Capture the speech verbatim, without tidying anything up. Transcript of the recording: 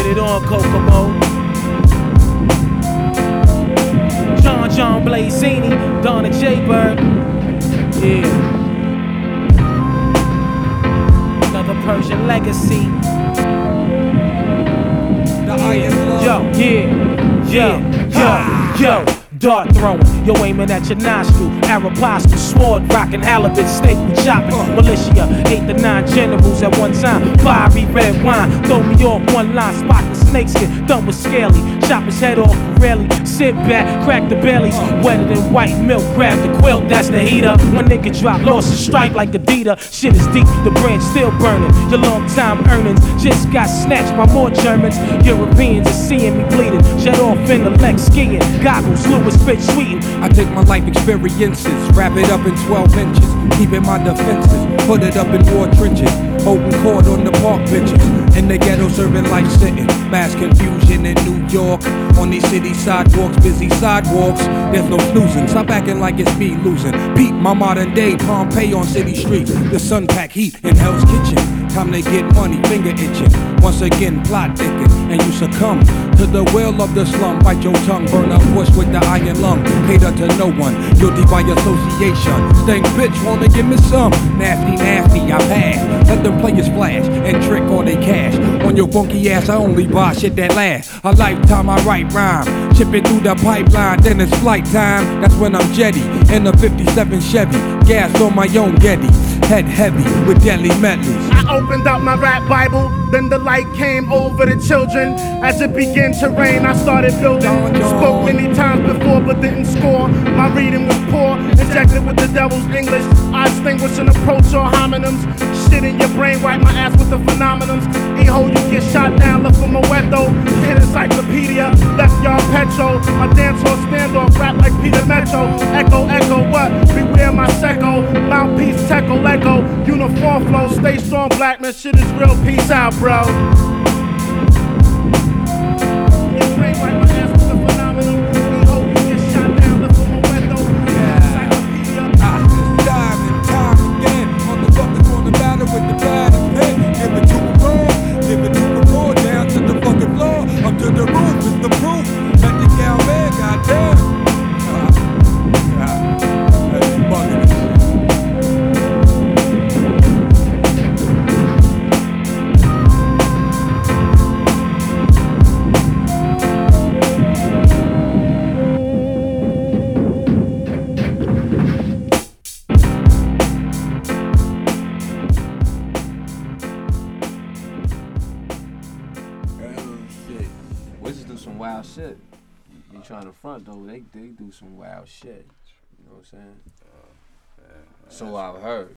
it on, Kokomo. John John Blazini, Donna J. Bird. Yeah. Another Persian legacy. The Iron Lung. Yo, yeah, yeah, yo, yo. Dart throwing, yo aiming at your nostril. Aeropostale, sword rocking, halibut, steak with chopping. Militia, eight to nine generals at one time. Fiery red wine, throw me off one line. Spot the snakeskin, done with scaly. Chop his head off, rarely. Sit back, crack the bellies. Wetter than white milk, grab the quilt, that's the heater. One nigga drop, lost a strike like Adidas. Shit is deep, the branch still burning. Your long time earnings just got snatched by more Germans. Europeans are seeing me bleeding. Jet off in the Lex skiing. Goggles, Louis Fitch sweetin'. I take my life experiences, wrap it up in twelve inches, keeping my defenses, put it up in war trenches, holding court on the park benches, in the ghetto serving life sitting, mass confusion in New York, on these city sidewalks, busy sidewalks, there's no snoozing, stop acting like it's me losing, Pete, my modern day Pompeii on city street, the sun pack heat in Hell's Kitchen, time to get money, finger itching, once again plot thicken, and you succumb to the will of the slum, bite your tongue, burn up bush with the iron lung, cater to no one, guilty by association, stank bitch wanna give me some, nasty nasty I pass, let them players flash, and trick all they cash, on your funky ass I only buy shit that lasts, a lifetime I write rhyme, ship it through the pipeline, then it's flight time, that's when I'm jetty, in a fifty-seven Chevy, gas on my own Getty, head heavy with deadly medleys. I opened up my rap Bible, then the light came over the children. As it began to rain, I started building. Spoke many times before, but didn't score. My reading was poor, injected with the devil's English. I extinguish and approach all homonyms. Shit in your brain, wipe my ass with the phenomenons. E-ho, you get shot down, left from a weto. Hit encyclopedia, left y'all petro. My dance hall standoff, rap like Peter Metro. Echo, echo, what? Beware my secco. Mouthpiece, techo, Lego. Uniform flow, stay strong, black man. Shit is real, peace out, bro. Your brain, wipe my ass with the phenomenon. E-ho, you get shot down, left from a weto. Encyclopedia. I just time and time again on the fucking corner battle with the bad and pen. Give it to a raw, give it to a raw, down to the fucking floor, up to the roof is the proof. Let the gal man, goddamn. Uh, uh, that's bugging this shit. Wizards do some wild shit. You trying to front though, they they do some wild shit. You know what I'm saying? Uh, yeah, so I've heard.